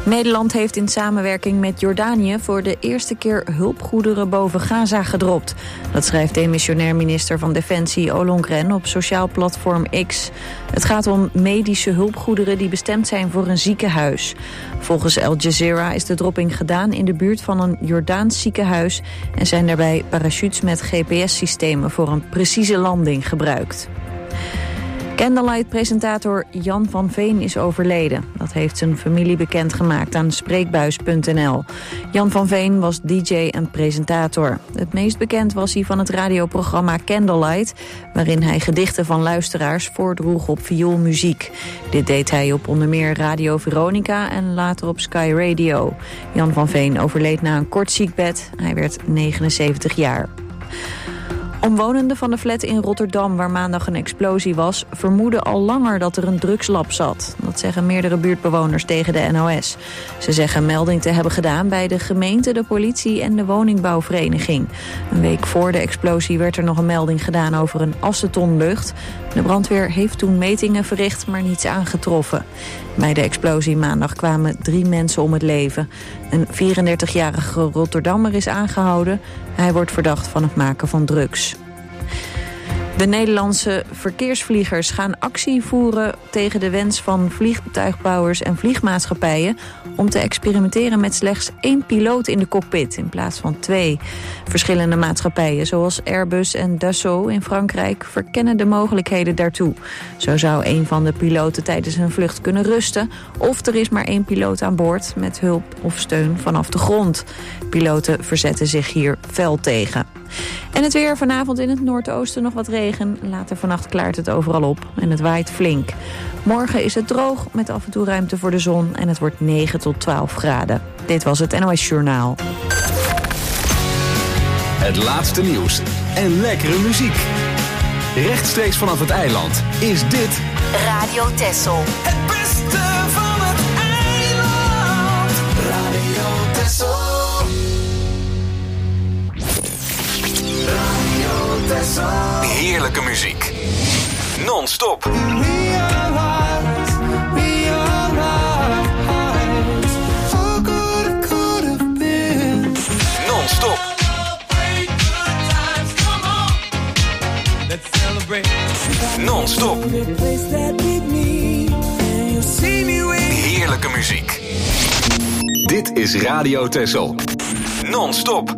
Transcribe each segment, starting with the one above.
Nederland heeft in samenwerking met Jordanië voor de eerste keer hulpgoederen boven Gaza gedropt. Dat schrijft demissionair minister van Defensie Ollongren op sociaal platform X. Het gaat om medische hulpgoederen die bestemd zijn voor een ziekenhuis. Volgens Al Jazeera is de dropping gedaan in de buurt van een Jordaans ziekenhuis en zijn daarbij parachutes met GPS-systemen voor een precieze landing gebruikt. Candlelight-presentator Jan van Veen is overleden. Dat heeft zijn familie bekendgemaakt aan Spreekbuis.nl. Jan van Veen was DJ en presentator. Het meest bekend was hij van het radioprogramma Candlelight, waarin hij gedichten van luisteraars voordroeg op vioolmuziek. Dit deed hij op onder meer Radio Veronica en later op Sky Radio. Jan van Veen overleed na een kort ziekbed. Hij werd 79 jaar. Omwonenden van de flat in Rotterdam, waar maandag een explosie was, vermoeden al langer dat er een drugslab zat. Dat zeggen meerdere buurtbewoners tegen de NOS. Ze zeggen melding te hebben gedaan bij de gemeente, de politie en de woningbouwvereniging. Een week voor de explosie werd er nog een melding gedaan over een aceton lucht. De brandweer heeft toen metingen verricht, maar niets aangetroffen. Bij de explosie maandag kwamen 3 mensen om het leven. Een 34-jarige Rotterdammer is aangehouden. Hij wordt verdacht van het maken van drugs. De Nederlandse verkeersvliegers gaan actie voeren tegen de wens van vliegtuigbouwers en vliegmaatschappijen om te experimenteren met slechts 1 piloot in de cockpit in plaats van 2. Verschillende maatschappijen zoals Airbus en Dassault in Frankrijk verkennen de mogelijkheden daartoe. Zo zou een van de piloten tijdens een vlucht kunnen rusten of er is maar 1 piloot aan boord met hulp of steun vanaf de grond. Piloten verzetten zich hier fel tegen. En het weer vanavond in het noordoosten nog wat regen. Later vannacht klaart het overal op en het waait flink. Morgen is het droog met af en toe ruimte voor de zon en het wordt 9 tot 12 graden. Dit was het NOS Journaal. Het laatste nieuws en lekkere muziek. Rechtstreeks vanaf het eiland is dit Radio Texel. Het beste van het eiland. Radio Texel. heerlijke muziek. Non-stop. Non-stop. Non-stop. Heerlijke muziek. Dit is Radio Texel. Non-stop.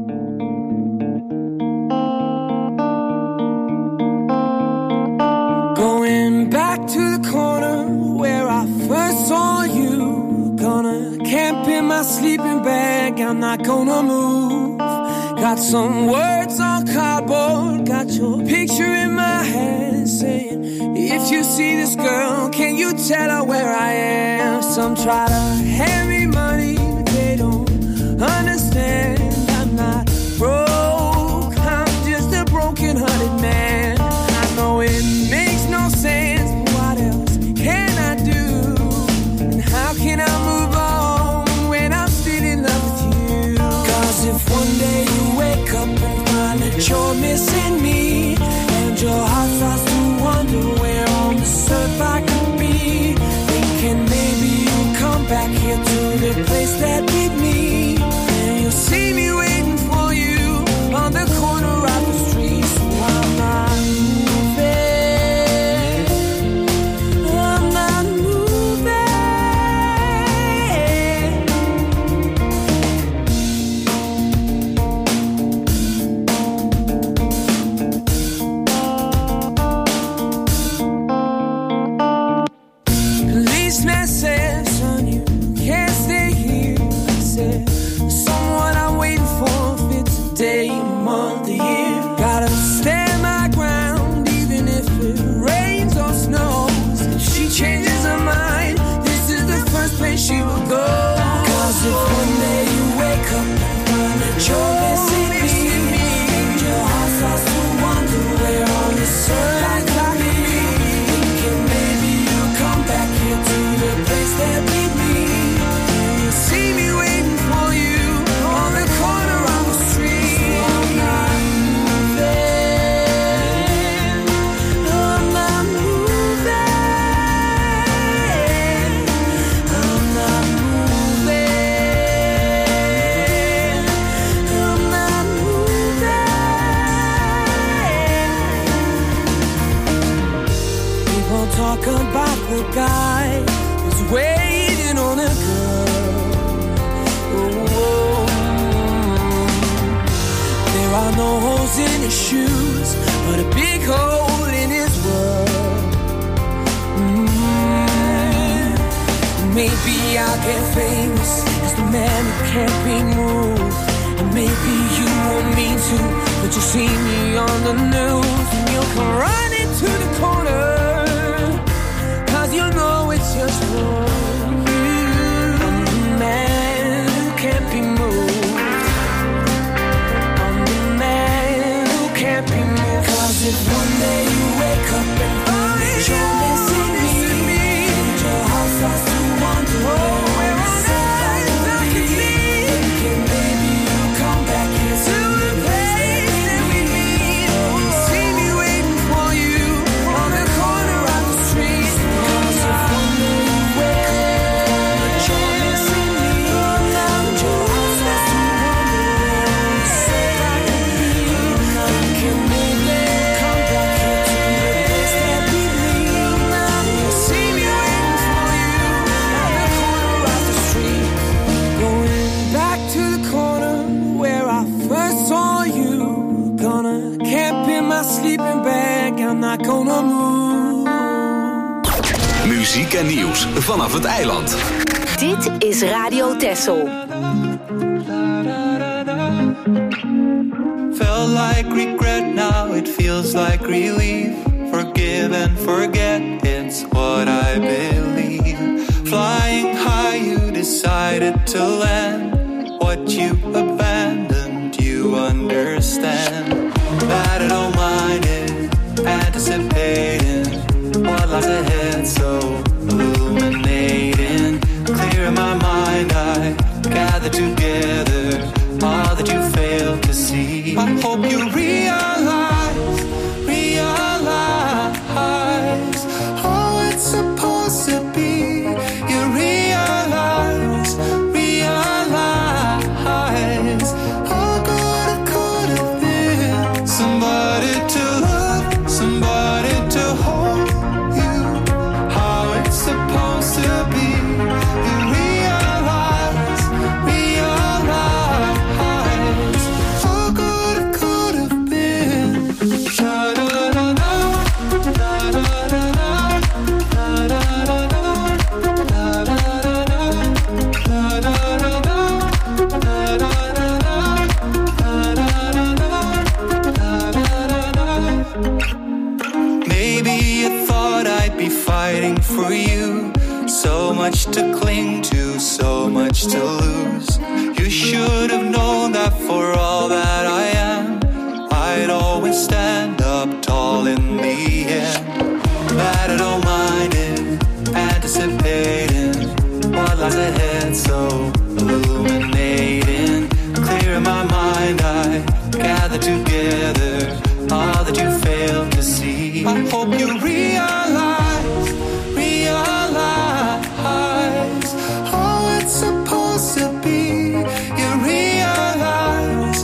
Going back to the corner where I first saw you. Gonna camp in my sleeping bag, I'm not gonna move. Got some words on cardboard, got your picture in my head saying, if you see this girl, can you tell her where I am? Some try to hand me money, but they don't understand. I'm not broke, I'm just a broken-hearted man. I know it makes no sense, but what else can I do? And how can I move on when I'm still in love with you? 'Cause if one day you wake up and find that you're missing me, and your heart starts to wonder where on this earth I could be, thinking maybe you'll come back here to the place that beat me, and you'll see me waiting for you on the corner of the street. So I'm not moving, I'm not moving. Policeman said, son, you can't stay here. I said, someone I'm waiting for fits a day, a month, a year. his shoes, but a big hole in his world. Maybe I'll get famous as the man who can't be moved. And maybe you want me to, but you'll see me on the news. And you'll come running to the corner, 'cause you know it's just for you. I'm the man who can't be moved. I'm the man who can't be moved. 'Cause if one day you wake up and find you're missing me, and your house starts to wonder where on earth I can be, thinking maybe you'll come back here to the place that we meet. You see me waiting for you on the corner of the street. 'Cause if one day you wake up and you're missing me, and your house starts to wonder where on earth I can be, thinking maybe you'll come back here to the place that we meet. You see me waiting for you on the corner of the street. Going back to the corner where I first saw you. Gonna camp in my sleeping bag. I'm not gonna move. Muziek en nieuws vanaf het eiland. Dit is Radio Texel. Felt like regret, now it feels like relief. Forgive and forget, it's what I believe. Flying high, you decided to land. What you abandoned, you understand. That I don't mind it, anticipating what lies ahead, so illuminating. Clear in my mind, I gather together all that you failed to see. I hope you realize how it's supposed to be. You realize how good it could have been. Somebody to love, somebody to hold you. How it's supposed to be. You realize how good it could have been. Maybe you thought I'd be fighting for you. So much to cling to, so much to lose. You should have known that for all that I am, I'd always stand up tall in the end. That I don't mind it, anticipating what lies ahead, so illuminating. Clear in my mind, I gather together all that you failed to see. I hope you realize how it's supposed to be. You realize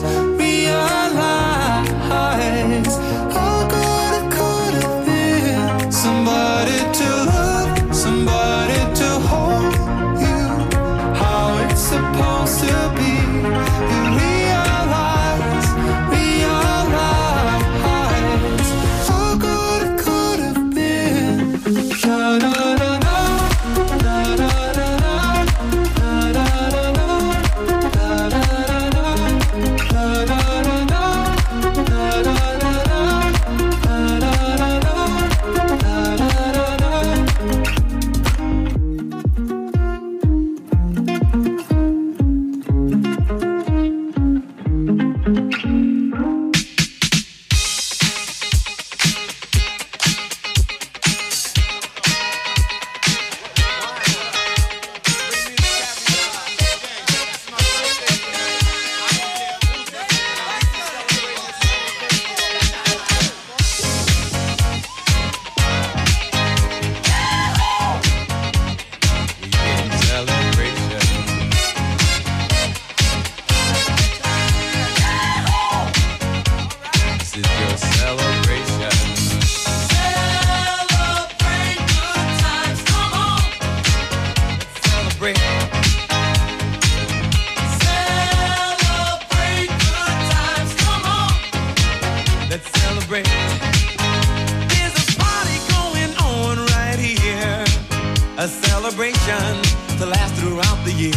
how good it could have been. Somebody to love, somebody to hold you. How it's supposed to be. You realize how good it could have been.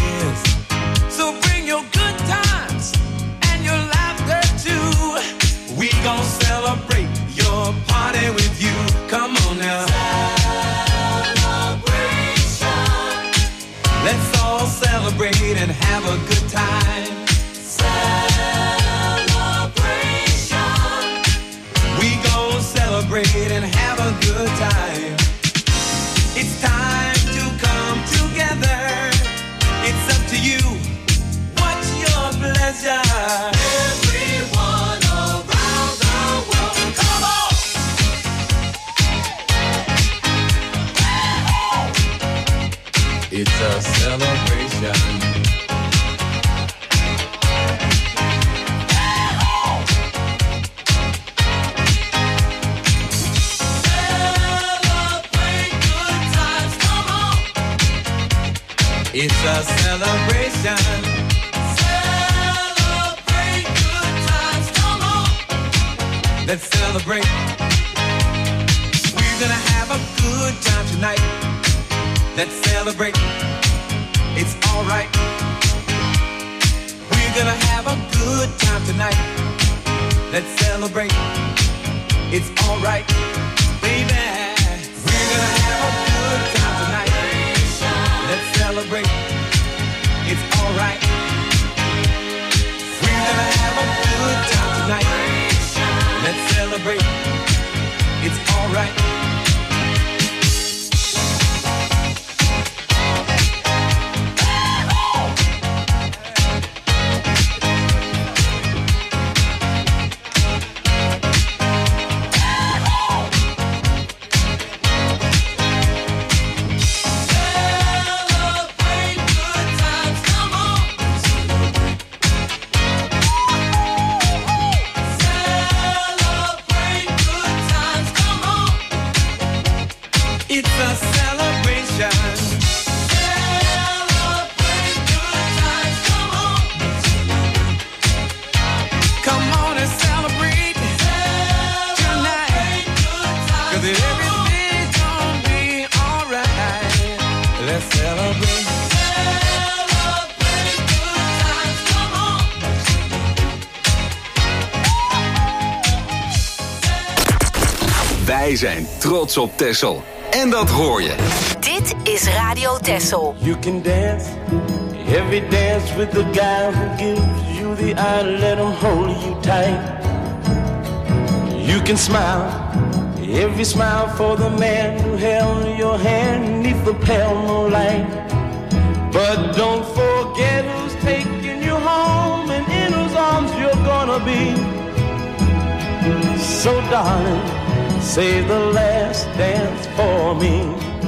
is. So bring your good times and your laughter too. We gon' celebrate your party with you. Come on now. Celebration. Let's all celebrate and have a good time. Celebration. We gon' celebrate and have a good time. It's time to come together. It's up to you. What's your pleasure? Everyone around the world, come on! It's a celebration. It's a celebration. Celebrate good times, come on. Let's celebrate. We're gonna have a good time tonight. Let's celebrate. It's alright. We're gonna have a good time tonight. Let's celebrate. It's alright, baby. We're gonna have a good time tonight. Let's celebrate. It's alright. We're gonna have a good time tonight. Let's celebrate. It's alright. Wij zijn trots op Texel. En dat hoor je. Dit is Radio Texel. You can dance, every dance with the guy who gives you the eye, let him hold you tight. You can smile, every smile for the man who held your hand neath the pale moonlight. But don't forget who's taking you home and in whose arms you're gonna be. So darling, save the last dance for me.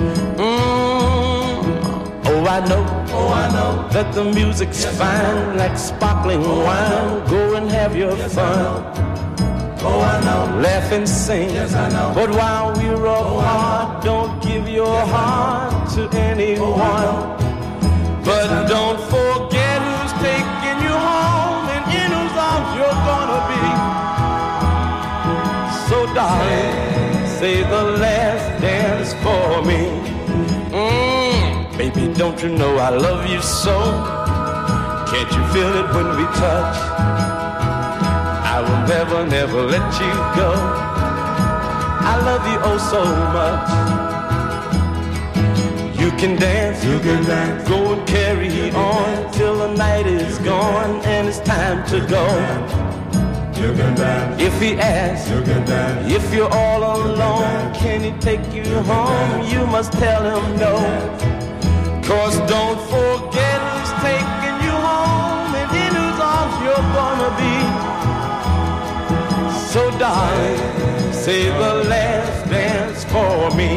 Oh, I know that the music's fine, like sparkling wine. Go and have your fun. Oh, I know. Laugh and sing. Yes, I know. But while we're apart, don't give your heart to anyone. But don't forget who's taking you home and in whose arms you're gonna be. So darling, save the last dance for me. Baby, don't you know I love you so? Can't you feel it when we touch? I will never, never let you go. I love you oh so much. You can dance, go and carry on till the night is gone and it's time to go. If he asks, if you're all alone, can he take you home? You must tell him no. 'Cause don't forget who's taking you home and in whose arms you're gonna be. So darling, save the last dance for me.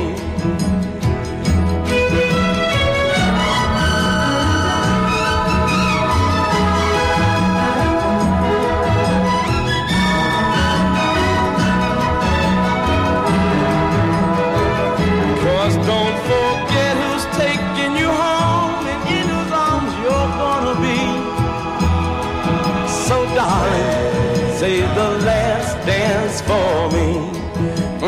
Don't forget who's taking you home and in whose arms you're gonna be. So darling, save the last dance for me.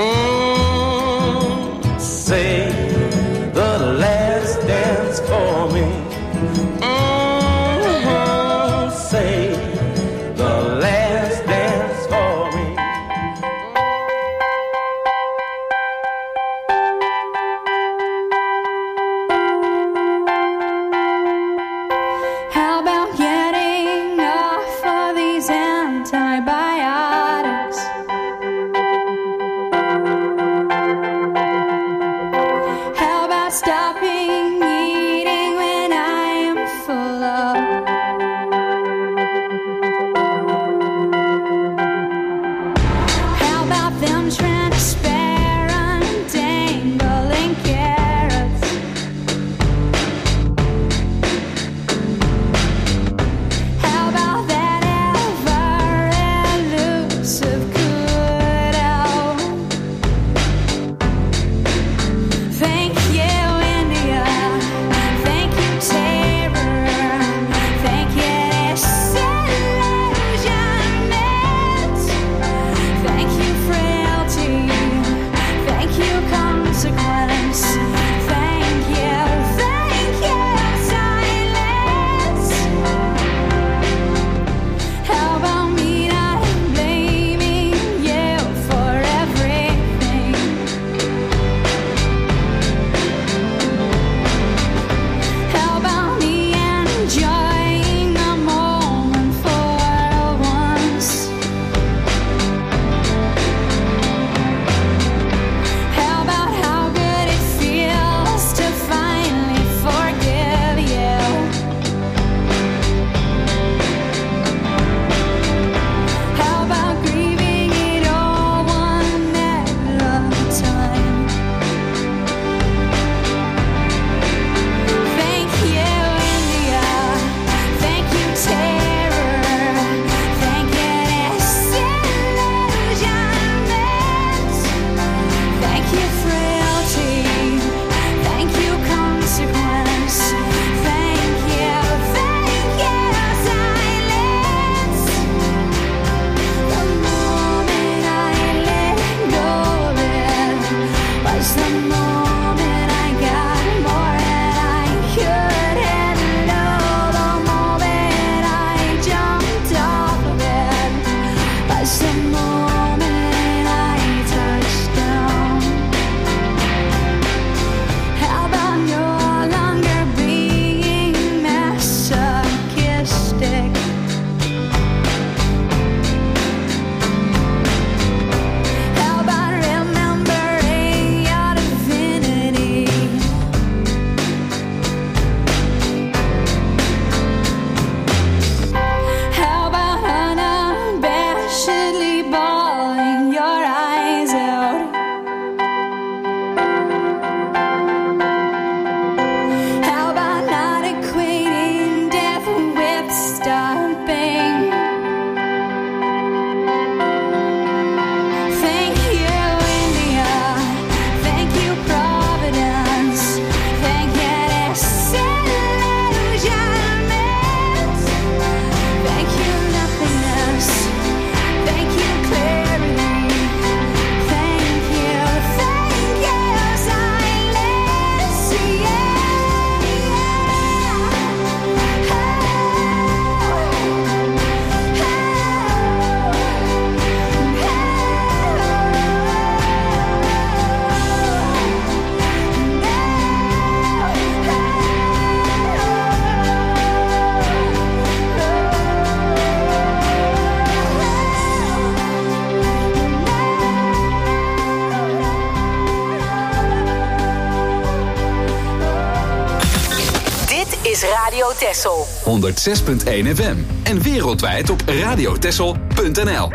Texel. 106.1 FM en wereldwijd op radiotexel.nl.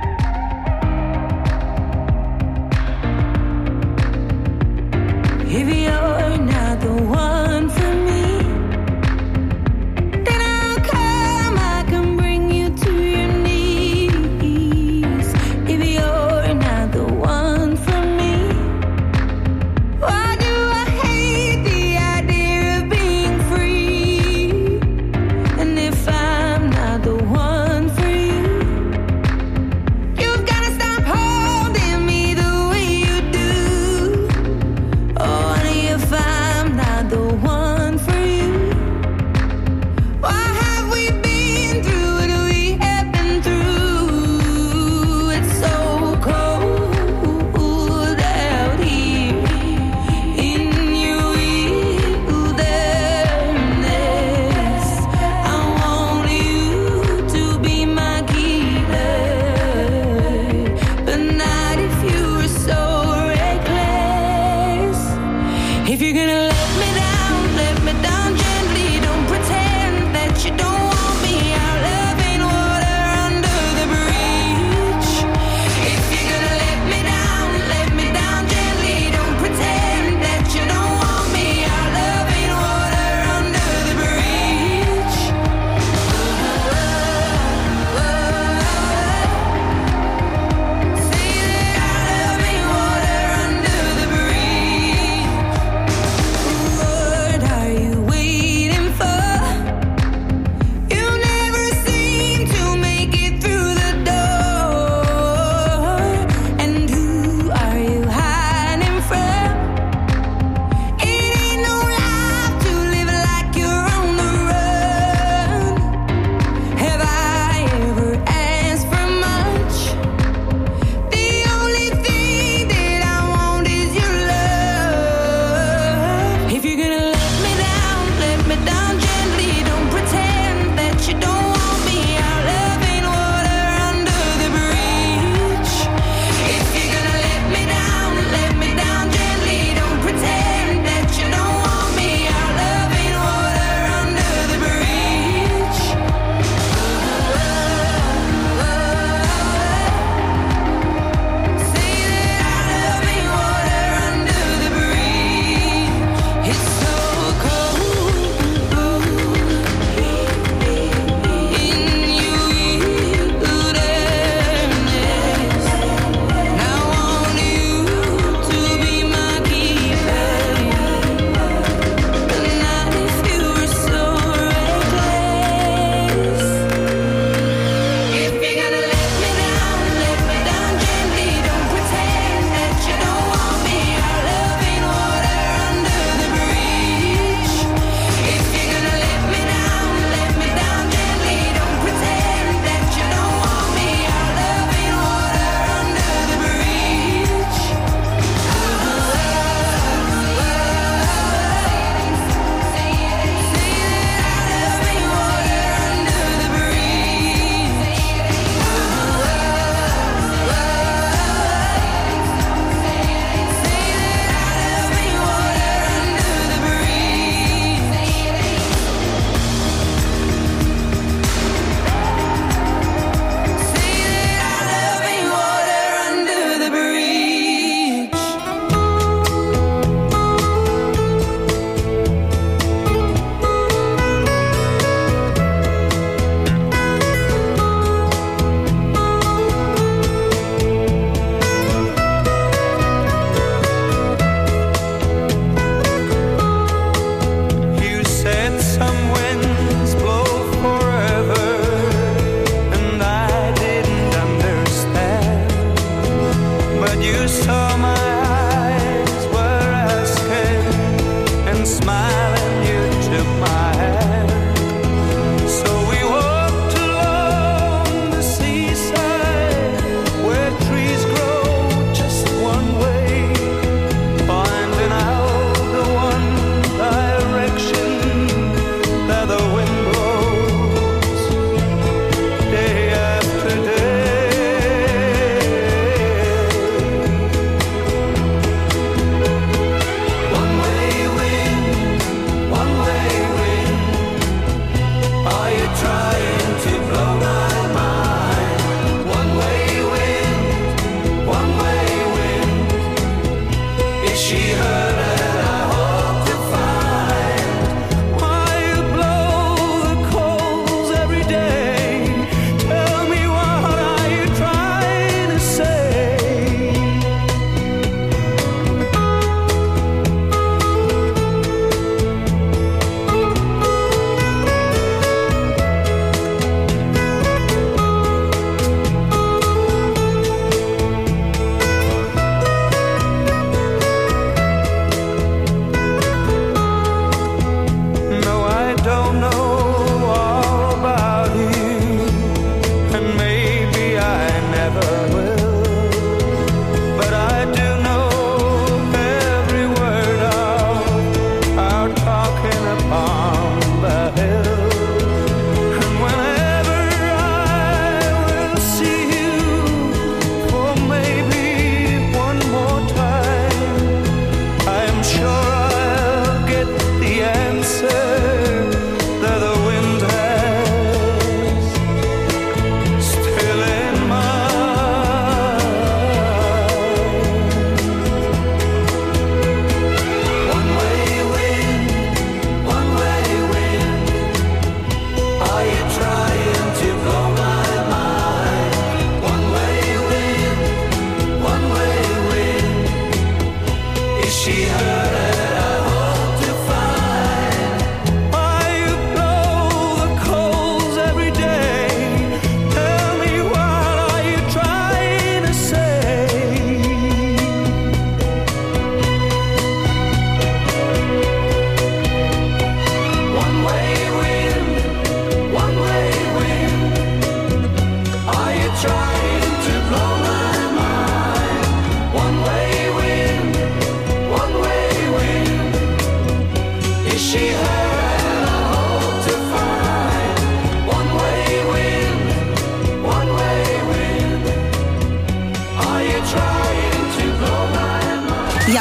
If you're not the one for me, then I'll come, I can bring you to your knees. If you're not the one for me, why do I hate the idea of being free? And if I'm not the one for you, you've gotta stop holding me the way you do. Oh, honey, if I'm not the one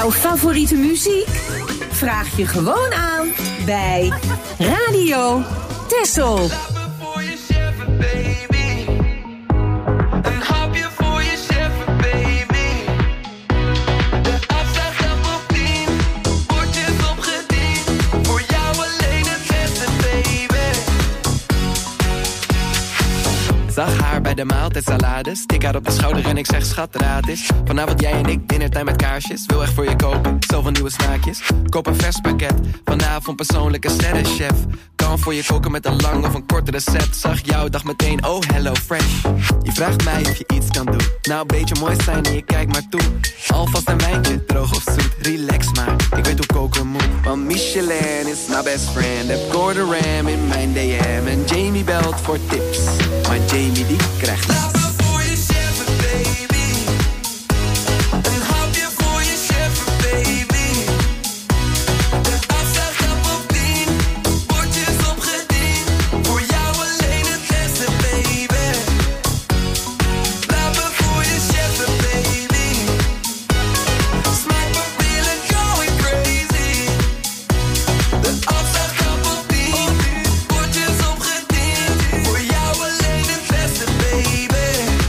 Jouw favoriete muziek? Vraag je gewoon aan bij Radio Texel. Zag haar bij de maaltijdsalade. Stik haar op de schouder en ik zeg schat, raad is. Vanavond jij en ik, dinnertime met kaarsjes. Wil echt voor je koken, zoveel nieuwe smaakjes. Koop een vers pakket, vanavond persoonlijke sterrenchef. Kan voor je koken met een lang of een kort recept. Zag jou, dacht meteen, oh hello fresh. Je vraagt mij of je iets kan doen. Nou, een beetje mooi zijn en je kijkt maar toe. Alvast een wijntje, droog of zoet, relax maar. Ik weet hoe koken moet. Want Michelin is my best friend. Heb Gordon Ram in mijn DM. En Jamie belt voor tips. Maar Jamie die krijgt niks. Laat me voor je cheffen, baby. Een hapje voor je cheffen, baby. De afslag gaat op 10. Bordjes opgediend. Voor jou alleen het beste, baby. Laat me voor je cheffen, baby. Smaak mijn billen going crazy. De afslag gaat op 10. Bordjes opgediend. Voor jou alleen het beste, baby.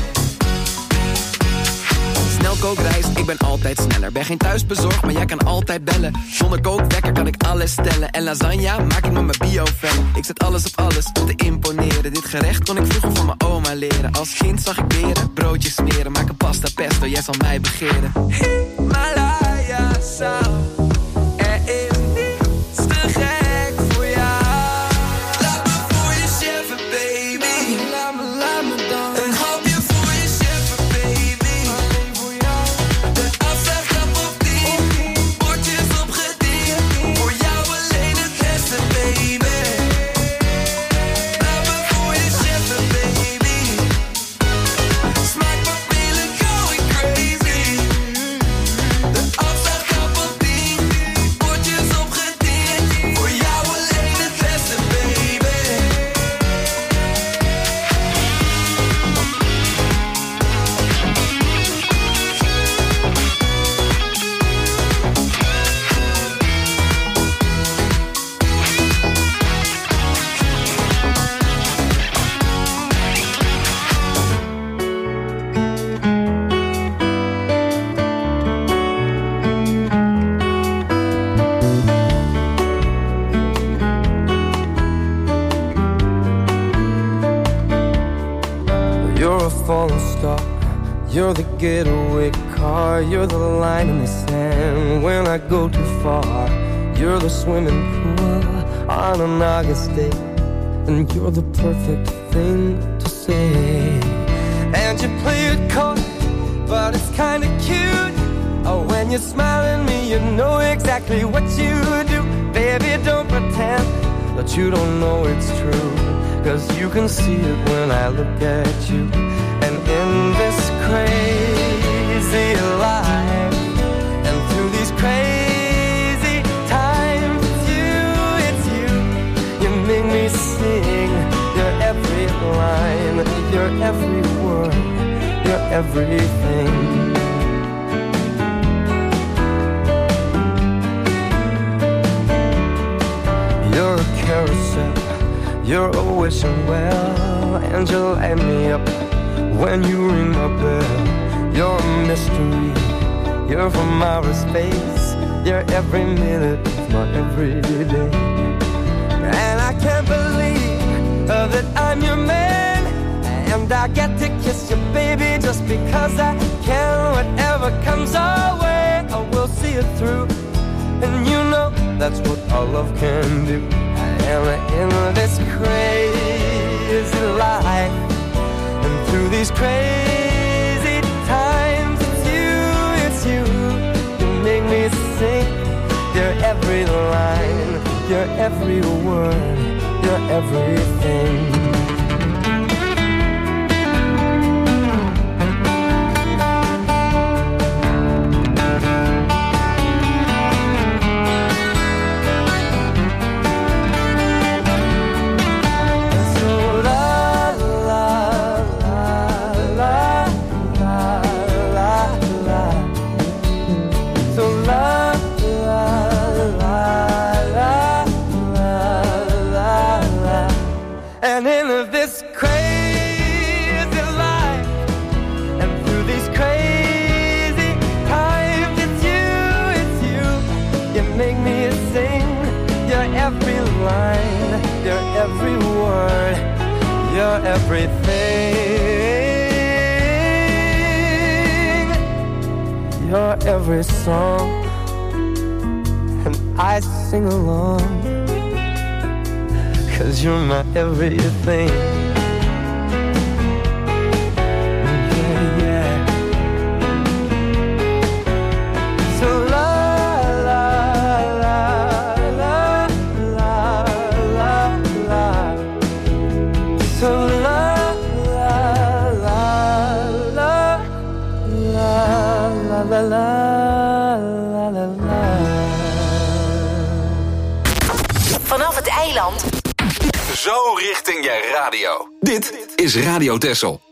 Snel kookrijst, ik ben altijd sneller. Ben geen thuisbezorgd, maar jij kan altijd bellen. Zonder kookwekker kan ik alles stellen. En lasagne maak ik met mijn bio-vel. Ik zet alles op alles om te imponeren. Dit gerecht kon ik vroeger van mijn oma leren. Als kind zag ik beren, broodjes smeren. Maak een pasta pesto, jij zal mij begeren. Himalaya zout. Er is niets te gek voor jou. Laat me voor je cheffen, baby. Laat me dan. Een hapje voor je cheffen, baby. Alleen voor jou. De afslag gaat op 10. Bordjes opgediend. Voor jou alleen het beste, baby. Laat me voor je cheffen, baby. Smaak mijn billen going crazy. De afslag gaat op 10. Bordjes opgediend. Voor jou alleen het beste, baby. You're a falling star. You're the getaway car. You're the line in the sand when I go too far. You're the swimming pool on an August day. And you're the perfect thing to say. And you play it cold, but it's kinda cute. Oh, when you smile at me, you know exactly what you do. Baby, don't pretend that you don't know it's true. 'Cause you can see it when I look at you. And in this crazy life, and through these crazy times, it's you. You make me sing your every line, your every word, your everything. You're a carousel, you're a wishing well, and you light me up when you ring my bell. You're a mystery, you're from outer space. You're every minute of my everyday. And I can't believe that I'm your man. And I get to kiss you, baby, just because I can. Whatever comes our way, I will see it through. And you know that's what our love can do. And in this crazy life, and through these crazy times, it's you. You make me sing your every line, your every word, your everything. So love And in this crazy life, and through these crazy times, it's you, you make me sing your every line, your every word, your everything, your every song, and I sing along. 'Cause you're my everything. Yeah, yeah. So la la la la la la la. So la la la la la la la la la la. Vanaf het eiland. Zo richting je radio. Dit is Radio Texel.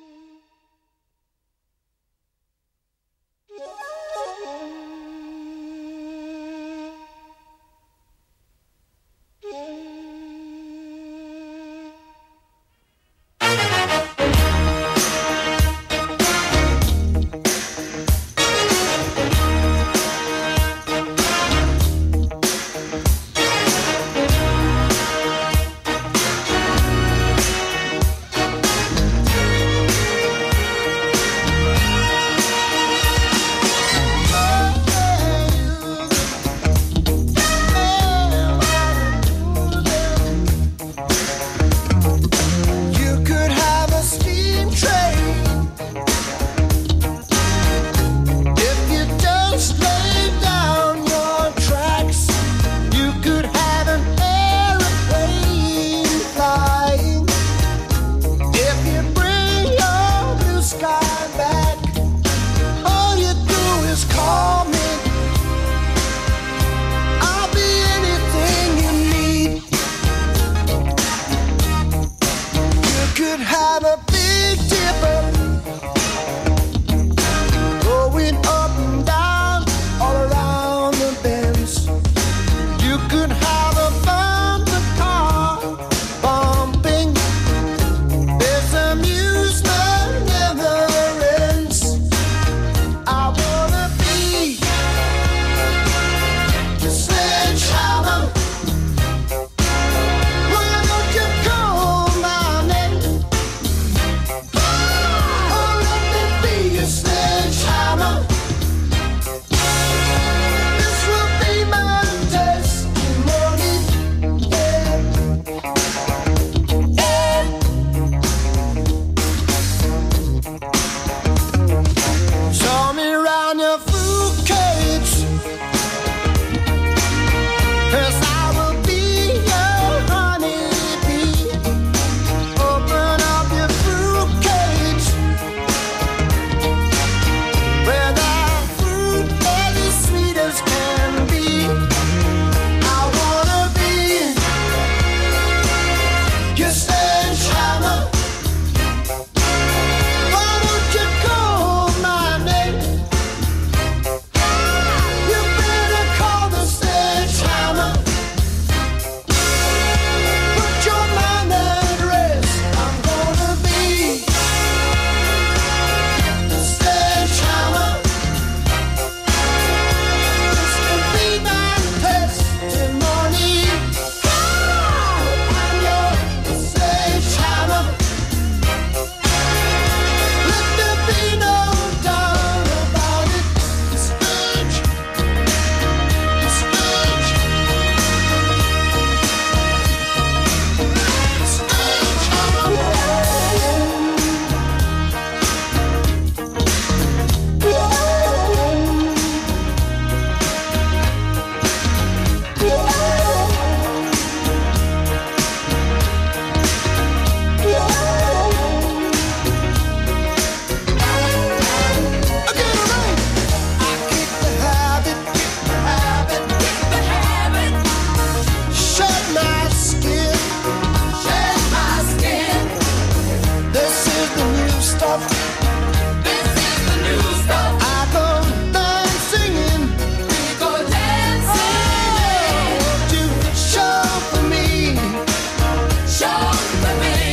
Show for me.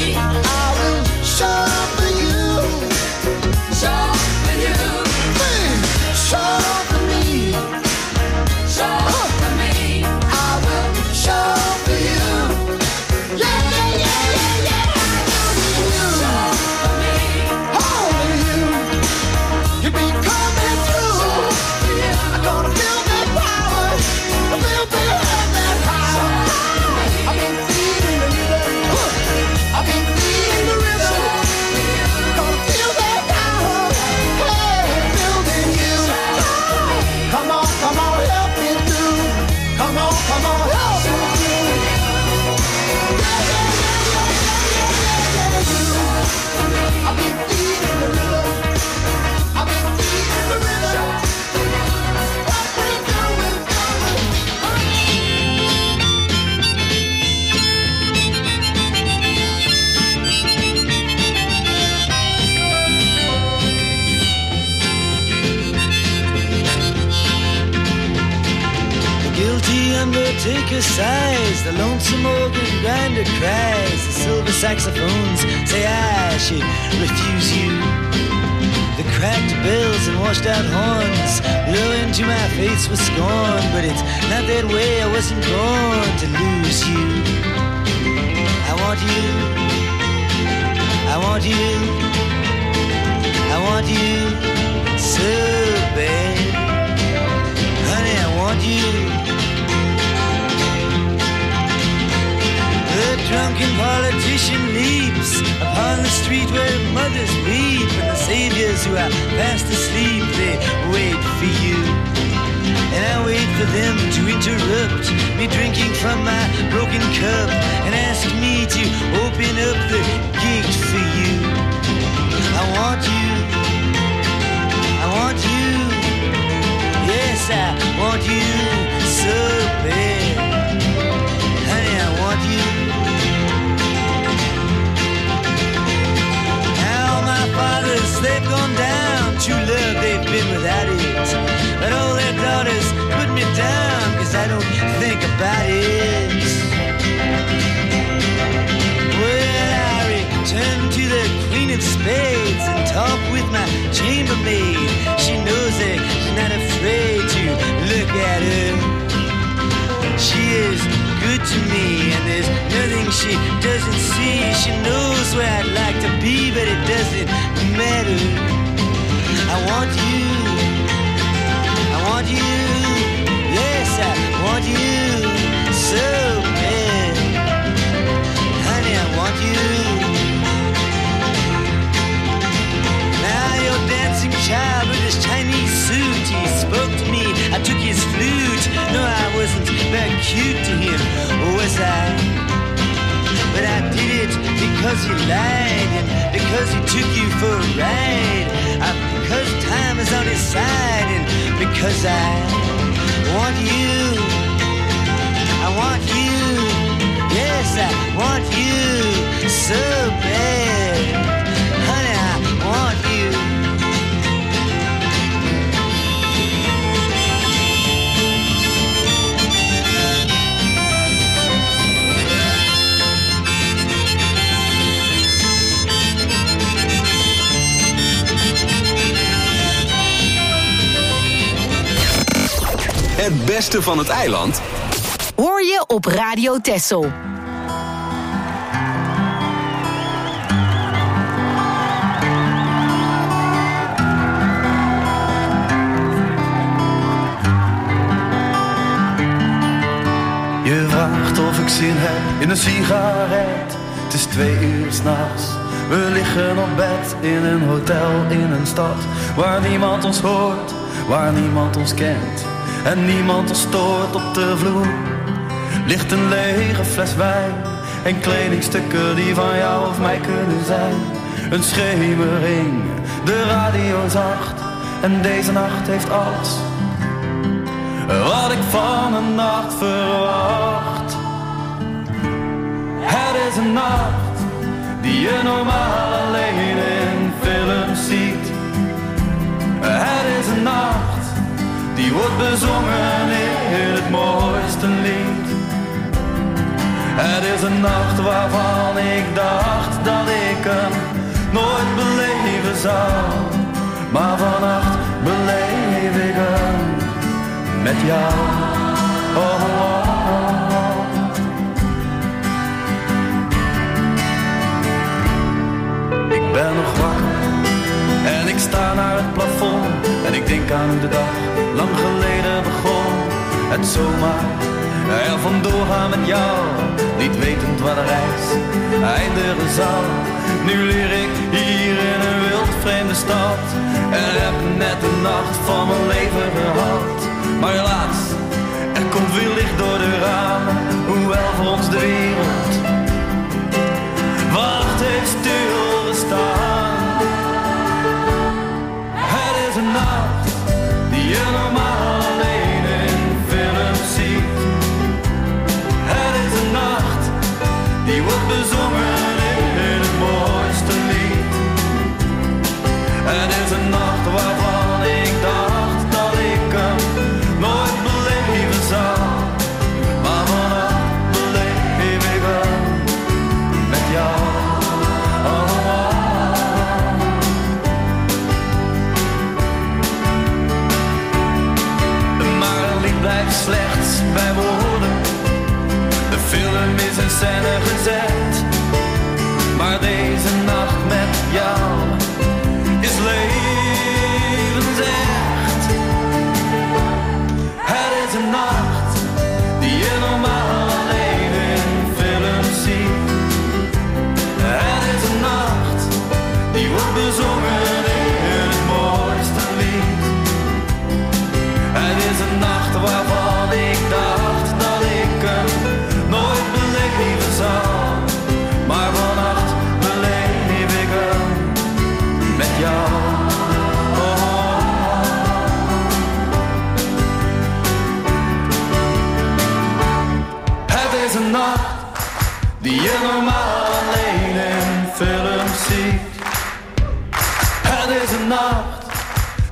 circus sighs, the lonesome organ grinder cries, the silver saxophones say I should refuse you. The cracked bells and washed out horns blow into my face with scorn, but it's not that way, I wasn't born to lose you. I want you, I want you, I want you so bad. Honey, I want you. The drunken politician leaps upon the street where mothers weep, and the saviors who are fast asleep, they wait for you. And I wait for them to interrupt me drinking from my broken cup and ask me to open up the gate for you. I want you, I want you, yes I want you so bad. Honey, I want you. Now my fathers, they've gone down, true love they've been without it, but all their daughters put me down, cause I don't think about it. Well, I return to the Queen of Spades and talk with my chambermaid. She knows that she's not afraid to look at her. She is good to me, and there's nothing she doesn't see. She knows where I'd like to be, but it doesn't matter. I want you, I want you, yes I want you so bad. Honey, I want you. Now your dancing child with his Chinese suit, he spoke to me, I took his flute. No, I wasn't very cute to him, was I? But I did it because he lied, and because he took you for a ride, because time is on his side, and because I want you, I want you, yes I want you so bad. Honey, I want you. Het beste van het eiland hoor je op Radio Texel. Je vraagt of ik zin heb in een sigaret. Het is 2 uur 's nachts. We liggen op bed in een hotel in een stad waar niemand ons hoort, waar niemand ons kent en niemand ons stoort. Op de vloer ligt een lege fles wijn en kledingstukken die van jou of mij kunnen zijn. Een schemering, de radio zacht en deze nacht heeft alles wat ik van een nacht verwacht. Het is een nacht die je normaal alleen in films ziet. Het is een nacht die wordt bezongen in het mooiste lied. Het is een nacht waarvan ik dacht dat ik hem nooit beleven zou, maar vannacht beleef ik hem met jou. Oh, oh, oh. Ik ben nog wakker en ik sta naar het plafond en ik denk aan hoe de dag lang geleden begon. Het zomaar er vandoor gaan met jou, niet wetend waar de reis eindigen zal. Nu leer ik hier in een wild vreemde stad en heb net de nacht van mijn leven gehad. Maar helaas, er komt weer licht door de ramen, hoewel voor ons de wereld wacht heeft stilgestaan. Het is een nacht die je normaal alleen in films ziet. Het is een nacht die wordt bezongen in het mooiste lied. Het is een nacht waarvan ik dacht dat ik hem nooit beleven zou, maar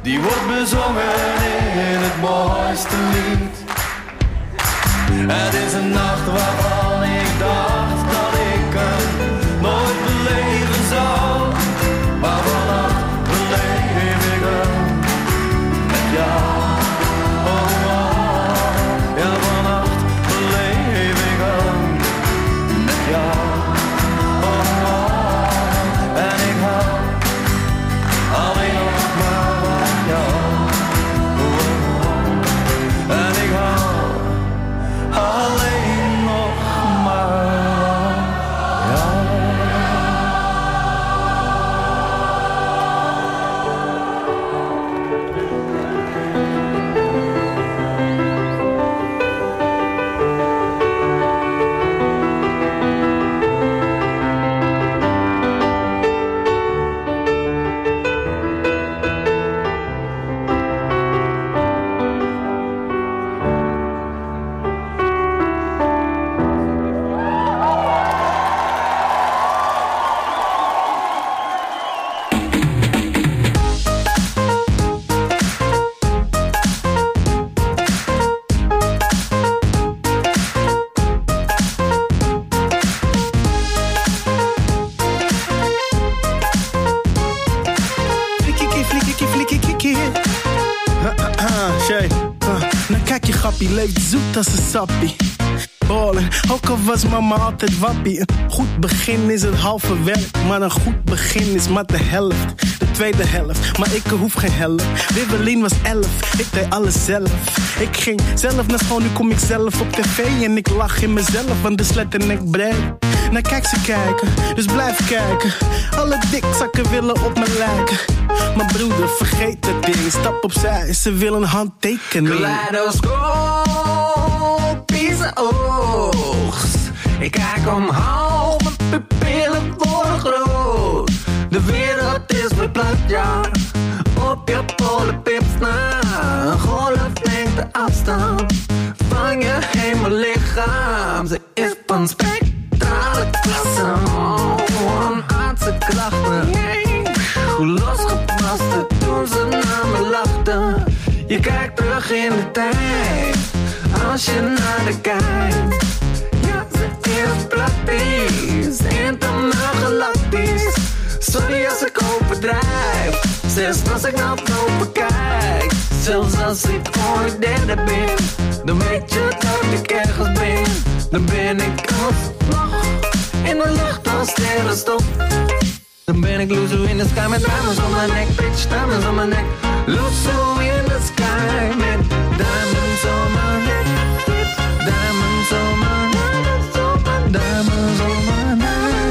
die wordt bezongen in het mooiste lied. Het is een nacht waarvan ik dacht dat ik hem nooit beleven zou, maar vannacht beleef ik hem met jou. Oh, oh, ja, vannacht beleef ik hem met jou. Oh, oh, en ik hou alleen nog maar van jou. Oh, oh, en ik hou alleen nog maar van jou. Nou kijk je grappie, leeft zoet als een sappie. Ballen, ook al was mama altijd wappie. Een goed begin is het halve werk, maar een goed begin is maar de helft. De tweede helft, maar ik hoef geen helft. Wibbelin was 11, ik deed alles zelf. Ik ging zelf naar school, nu kom ik zelf op tv. En ik lach in mezelf, want de slet en ik breed. Nou kijk ze kijken, dus blijf kijken. Alle dikzakken willen op me lijken. Maar broeder, vergeet dat ding, stap opzij, ze willen een handtekening. Kaleidoscopische oogst. Ik kijk omhoog, mijn pupillen worden groot. De wereld is verplaatst, ja, op je polenpips na. Een golflengte afstand van je hemellichaam. Ze is van spectrale klasse, onaardse klachten. Hoe losgeplaste toen ze naar me lachten. Je kijkt terug in de tijd, als je naar de kijkt. Ja, ze is praktisch, intergalactisch. Sorry als ik overdrijf, zelfs als ik naar boven kijk. Zelfs als ik ooit derde ben, dan weet je dat ik ergens ben. Dan ben ik alsnog in de lucht als sterrenstof. Dan ben ik Luzo in the sky met diamonds on my neck, bitch, diamonds on my neck. Luzo in the sky met diamonds on my neck, bitch, diamonds on my neck, diamonds on my neck.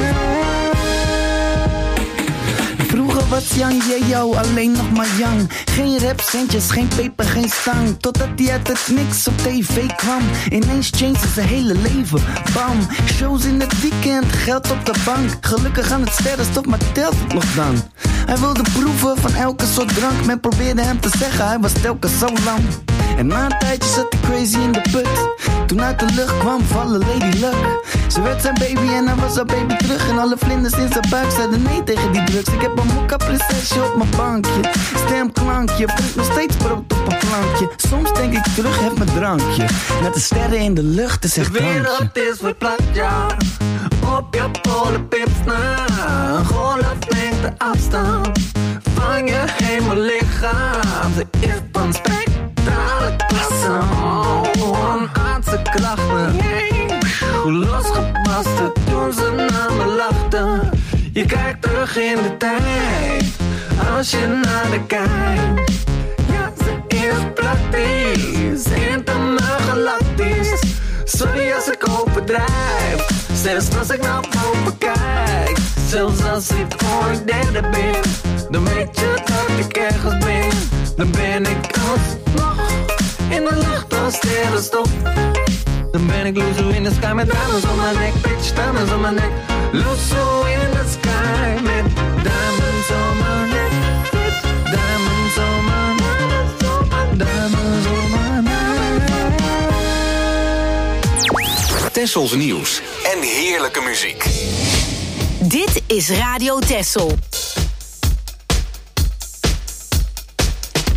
Vroeger was Yang Yeo alleen nog maar Yang. Geen rapcentjes, geen peper, geen stang. Totdat hij uit het niks op tv kwam. Ineens changed zijn hele leven, bam. Shows in het weekend, geld op de bank. Gelukkig aan het sterrenstof, maar telt het nog dan? Hij wilde proeven van elke soort drank. Men probeerde hem te zeggen, hij was telkens zo lang. En na een tijdje zat hij crazy in de put. Toen uit de lucht kwam vallen Lady Luck. Ze werd zijn baby en hij was haar baby terug. En alle vlinders in zijn buik zeiden nee tegen die drugs. Ik heb een mokka prinsesje op mijn bankje. Stemklankje, brengt nog steeds brood op een plankje. Soms denk ik terug, heb mijn drankje. Met de sterren in de lucht, is echt drankje. De wereld is verplaatst, ja, op je polenpips na. Een golflengte afstand van je hemellichaam. Ze is van spectrale klasse, onaardse klachten. Hoe losgebarsten toen ze naar me lachten. Je kijkt terug in de tijd, als je naar de kijkt. Ja, ze is praktisch, intergalactisch. Sorry als ik overdrijf, zelfs als ik naar boven kijk. Zelfs als ik ooit derde ben, dan weet je dat ik ergens ben. Dan ben ik alsnog in de lucht als sterrenstof. Dan ben ik Luzo in the sky met diamonds on my neck, bitch, diamonds on my neck. Luzo in the sky met diamonds on my neck, bitch, diamonds on my neck, diamonds on my neck. Tessels nieuws en heerlijke muziek. Dit is Radio Tessel.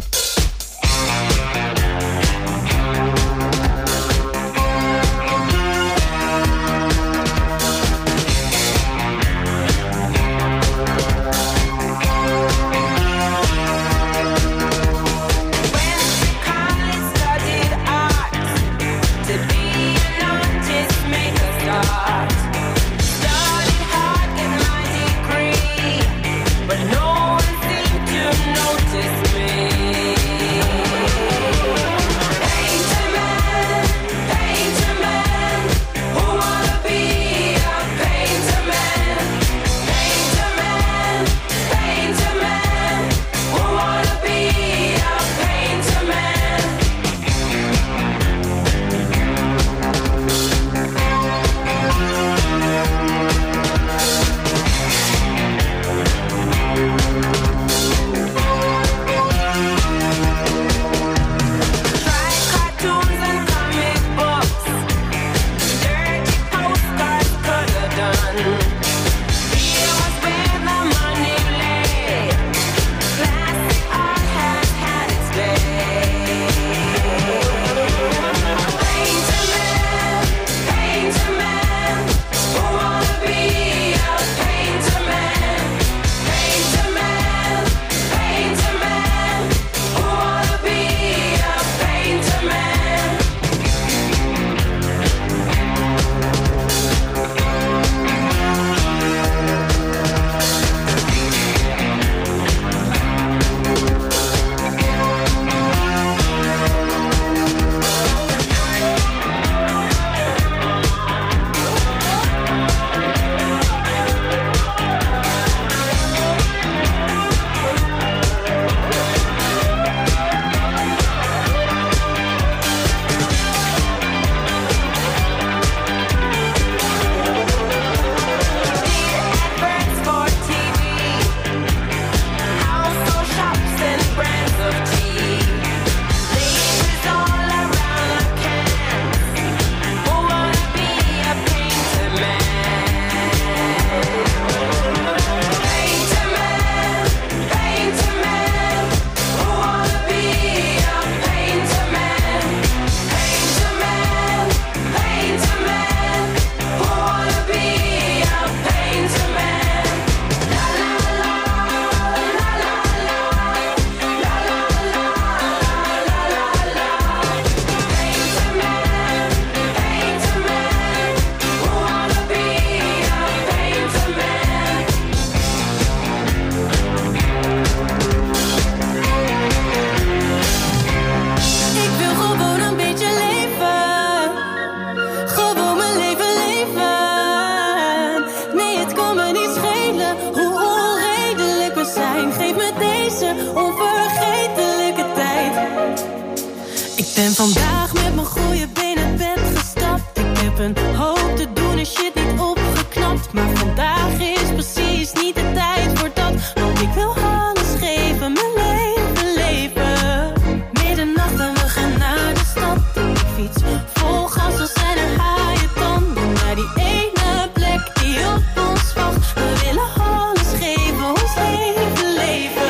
zijn. Geef me deze onvergetelijke tijd. Ik ben vandaag met mijn goede been het bed gestapt. Ik heb een hoop te doen en shit niet opgeknapt. Maar vandaag is precies niet de tijd voor dat. Want ik wil alles geven, mijn leven leven. Middernacht en we gaan naar de stad. Ik fiets vol gas, we zijn er haaien tanden. Naar die ene plek die op ons wacht. We willen alles geven, ons leven leven.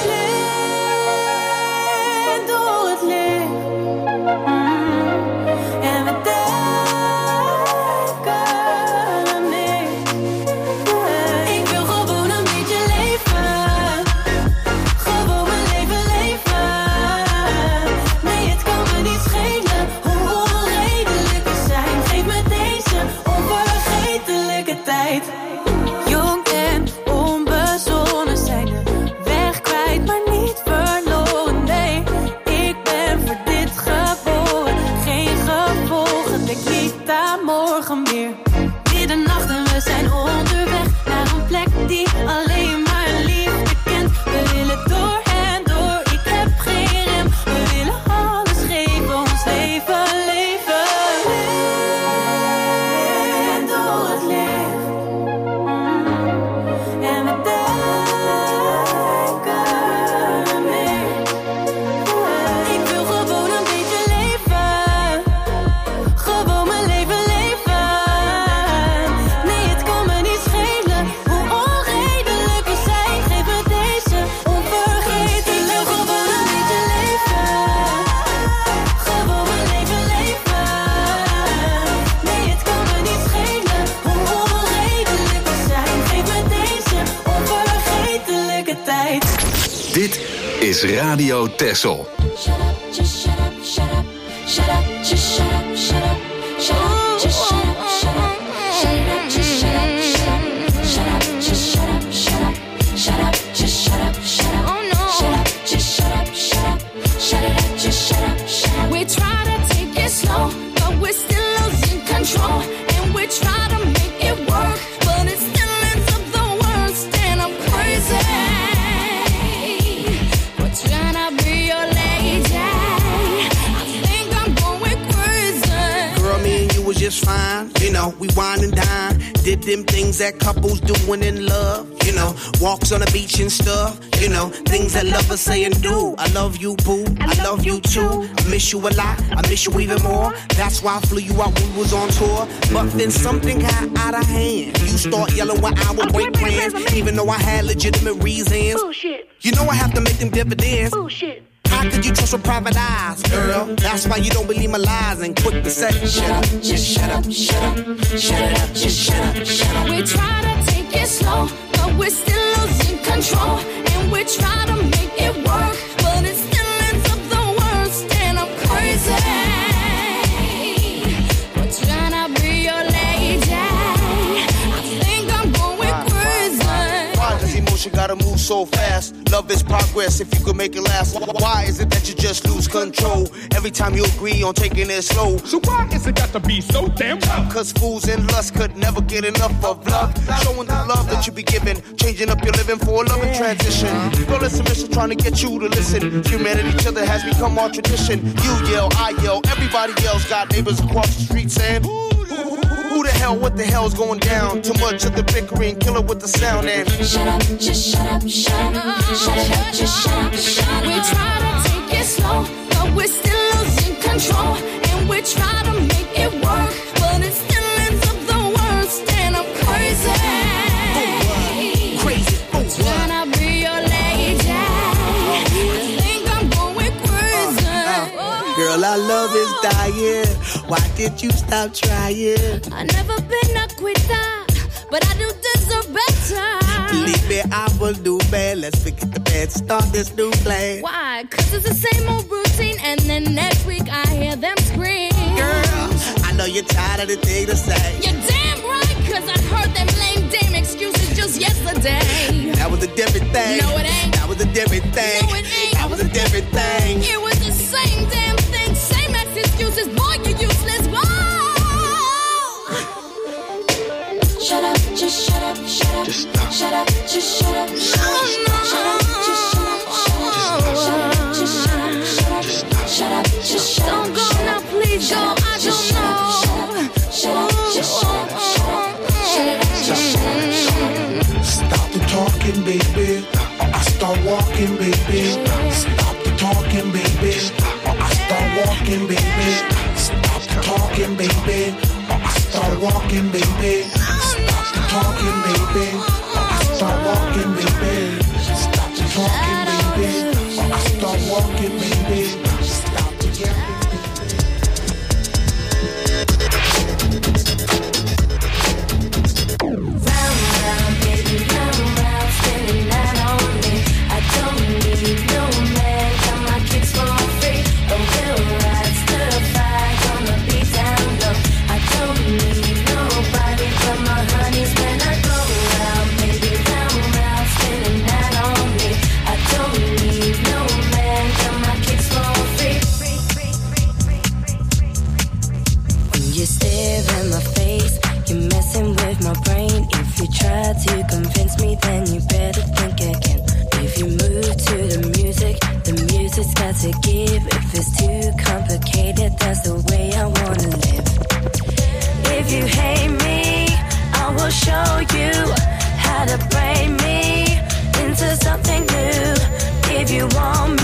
Blind door het licht. En we denken aan niks. Ik wil gewoon een beetje leven. Gewoon mijn leven leven. Nee, het kan me niet schelen hoe onredelijk we zijn. Geef me deze onvergetelijke tijd. Jong en onbezonnen zijn de weg kwijt, maar niet verloren. Nee, ik ben voor dit geboren. Geen gevolgen, denk niet aan morgen meer. Middernacht en we zijn onderweg naar een plek die alleen maar liefde kent. We willen door en door, ik heb geen rem. We willen alles geven, ons leven leven. Blind door het licht. En we denken aan niks. Ik wil gewoon een beetje leven. Gewoon mijn leven leven. Nee, het kan me niet schelen hoe onredelijk we zijn. Geef me deze onvergetelijk. Ik wil gewoon een beetje leven. Gewoon mijn leven leven. Nee, het kan me niet schelen hoe onredelijk we zijn. Geef me deze onvergetelijke tijd. Dit is Radio Texel. Shut up, just shut up, shut up. Shut up, just shut up, shut up. Shut up, just shut up, shut up. Shut up, just shut up, shut up. Shut up, just shut up, shut up. Shut up, just shut up, shut up. Oh no. Shut up, just shut up, shut up. Shut it up, just shut up, shut up. We try to take it slow, but we're still losing control. And we try to make it work, but it still ends up the worst. And I'm crazy. We're trying to be your lady. I think I'm going crazy. Girl, me and you was just fine. You know, we wine and dine. Did them things that couples do when in love. You know, walks on the beach and stuff. You know, things that lovers say and do. I love you, boo. I love you too. I miss you a lot. I miss you even more. That's why I flew you out when we was on tour. But then something got out of hand. You start yelling when I would break plans. Even though I had legitimate reasons. Bullshit. You know I have to make them dividends. Bullshit. How could you trust with private eyes, girl? That's why you don't believe my lies and quick to say, shut up, just shut up, shut up, shut it up, just shut up, shut up. We try to take it slow, but we're still losing control. And we try to make it work, but it still ends up the worst. And I'm crazy. We're trying to be your lady. I think I'm going crazy. Why does emotion gotta move so fast? Love is progress if you could make it last. Why is it that you just lose control every time you agree on taking it slow? So why is it got to be so damn tough? Cause fools and lust could never get enough of love. Showing the love that you be giving, changing up your living for a loving transition. Girl, it's a mission trying to get you to listen. Humanity, each other has become our tradition. You yell, I yell, everybody else got neighbors across the street saying, who the hell, what the hell's going down? Too much of the bickering, kill it with the sound and shut up, just shut up, shut up. Shut it up, just shut up, shut up. We try to take it slow, but we're still losing control. And we try to make it work, but it still ends up the worst. And I'm crazy. Crazy. Trying to be your lady. I think I'm going crazy. Girl, our love is dying. Why did you stop trying? I never been a quitter, but I do deserve better. Believe me, I will do bad. Let's forget the bad, start this new plan. Why? Cause it's the same old routine, and then next week I hear them scream. Girl, I know you're tired of the thing to say. You're damn right, cause I heard them lame dame excuses just yesterday. That was a different thing. No, it ain't. That was a different thing. No, it ain't. That was a different thing. It was the same damn thing, same ass excuses. Boy, you useless. Whoa! Shut up. just shut up, shut up, Just stop. shut up, just shut up, shut up, shut up, just shut up, shut up, shut up, just shut up, shut up, shut up, just shut up. Don't go now, please go. I don't know. Shut up, just shut up, shut up, shut up, just shut up, shut up. Stop the talking, baby. Or I start walking, baby. Stop the talking, baby. Or I start walking, baby. Stop the talking, baby. Or I start walking, baby. Stop the talking, baby. Or I start walking, baby. Stop the talking, baby. Or I start walking, baby. Stop the yapping. Round, round, baby, round, round, spinning that on me. I don't need no man, got my kicks for free. A real ride, stir fry, gonna be down low. I don't need nobody but my honeys when I go round, baby, round, round, spinning that on me. I don't need no man, got my kicks for free. When you stare in my face, you're messing with my brain. If you try to convince me, then you better think again. If you move to the music's got to give. If it's too complicated, that's the way I wanna live. If you hate me, I will show you how to break me into something new. If you want